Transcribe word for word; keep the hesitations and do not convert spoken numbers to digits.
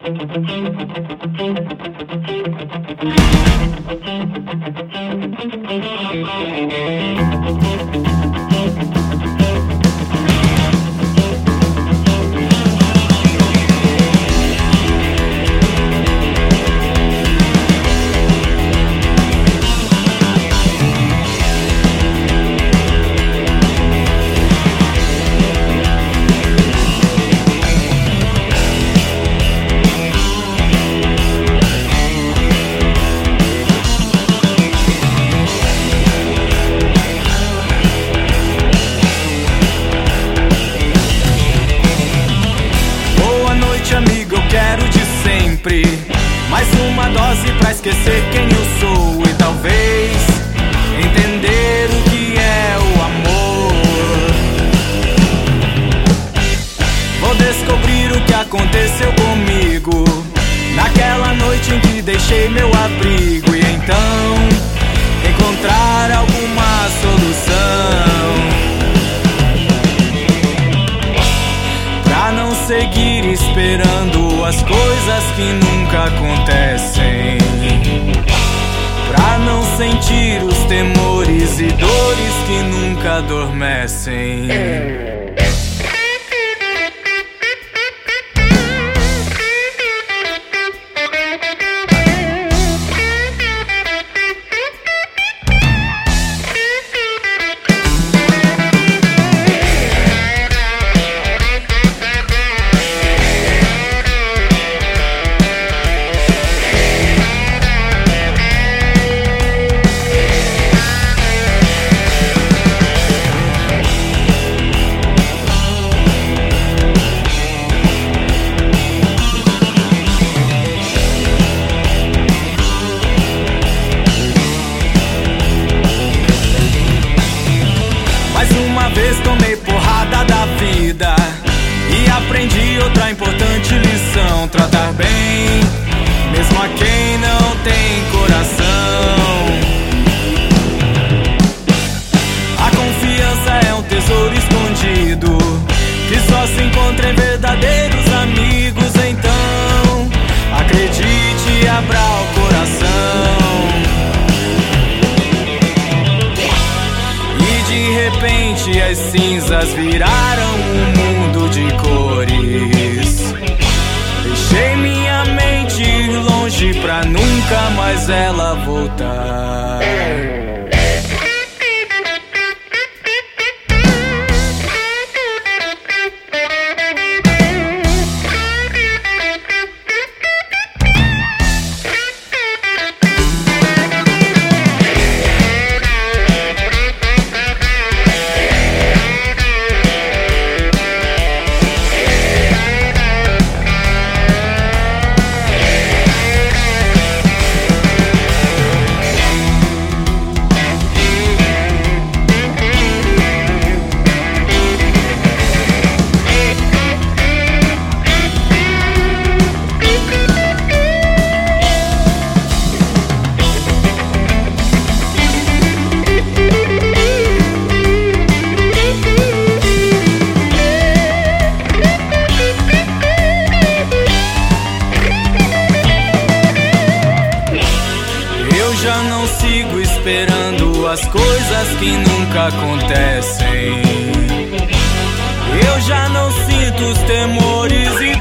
Mais uma dose pra esquecer quem eu sou e talvez entender o que é o amor. Vou descobrir o que aconteceu comigo naquela noite em que deixei meu abrigo, e então encontrar alguma solução pra não seguir esperando as coisas que nunca acontecem, pra não sentir os temores e dores que nunca adormecem. Tomei porrada da vida e aprendi outra importante lição: tratar bem, mesmo a quem não tem coração. A confiança é um tesouro escondido que só se encontra em verdadeiros amigos. Então, acredite e abra o coração. De repente as cinzas viraram um mundo de cores. Deixei minha mente longe pra nunca mais ela voltar. Já não sigo esperando as coisas que nunca acontecem. Eu já não sinto os temores e